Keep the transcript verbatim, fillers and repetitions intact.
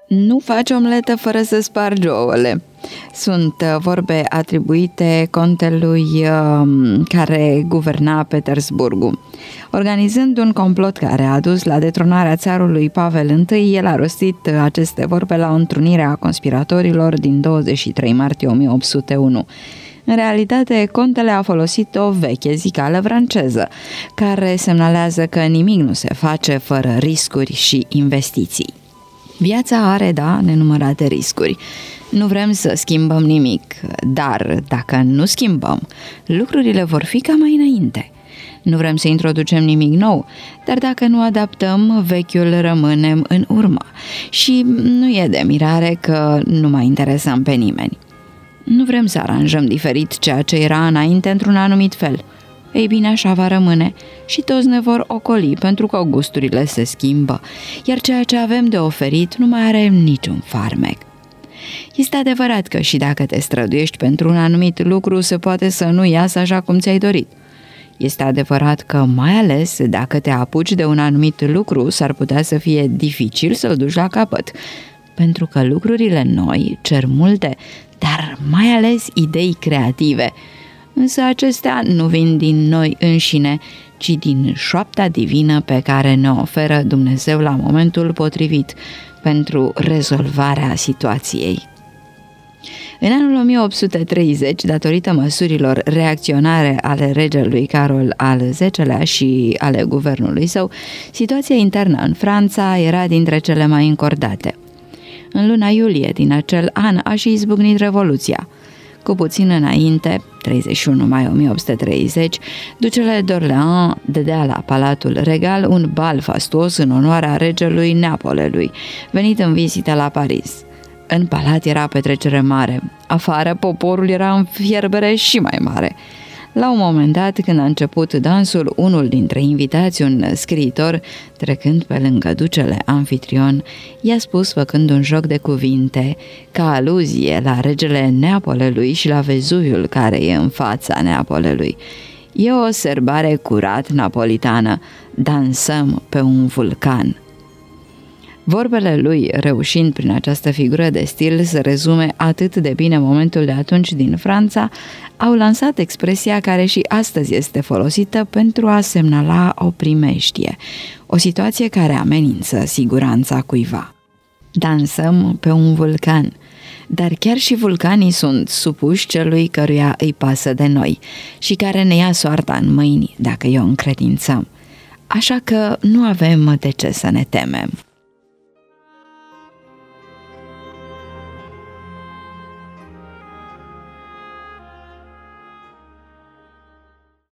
Nu faci omletă fără să spargi ouăle. Sunt vorbe atribuite contelui care guverna Petersburgul. Organizând un complot care a dus la detronarea țarului Pavel I, el a rostit aceste vorbe la o întrunire a conspiratorilor din douăzeci și trei martie o mie opt sute unu. În realitate, contele a folosit o veche zicală franceză, care semnalează că nimic nu se face fără riscuri și investiții. Viața are, da, nenumărate riscuri. Nu vrem să schimbăm nimic, dar dacă nu schimbăm, lucrurile vor fi ca mai înainte. Nu vrem să introducem nimic nou, dar dacă nu adaptăm, vechiul rămânem în urmă. Și nu e de mirare că nu mai interesăm pe nimeni. Nu vrem să aranjăm diferit ceea ce era înainte într-un anumit fel. Ei bine, așa va rămâne și toți ne vor ocoli pentru că gusturile se schimbă, iar ceea ce avem de oferit nu mai are niciun farmec. Este adevărat că și dacă te străduiești pentru un anumit lucru, se poate să nu iasă așa cum ți-ai dorit. Este adevărat că, mai ales dacă te apuci de un anumit lucru, s-ar putea să fie dificil să-l duci la capăt, pentru că lucrurile noi cer multe, dar mai ales idei creative. Însă acestea nu vin din noi înșine, ci din șoapta divină pe care ne oferă Dumnezeu la momentul potrivit pentru rezolvarea situației. În anul o mie opt sute treizeci, datorită măsurilor reacționare ale regelui Carol al zecelea și ale guvernului său, situația internă în Franța era dintre cele mai încordate. În luna iulie din acel an a și izbucnit Revoluția. Cu puțin înainte, treizeci și unu mai o mie opt sute treizeci, ducele d'Orléans dădea la Palatul Regal un bal fastuos în onoarea regelui Neapolelui, venit în vizită la Paris. În palat era petrecere mare, afară poporul era în fierbere și mai mare. La un moment dat, când a început dansul, unul dintre invitați, un scriitor, trecând pe lângă ducele anfitrion, i-a spus, făcând un joc de cuvinte, ca aluzie la regele Neapolelui și la Vezuviul care e în fața Neapolelui: "E o sărbare curat napolitană, dansăm pe un vulcan." Vorbele lui, reușind prin această figură de stil să rezume atât de bine momentul de atunci din Franța, au lansat expresia care și astăzi este folosită pentru a semnala o primejdie, o situație care amenință siguranța cuiva. Dansăm pe un vulcan, dar chiar și vulcanii sunt supuși celui căruia îi pasă de noi și care ne ia soarta în mâini dacă i-o încredințăm. Așa că nu avem de ce să ne temem.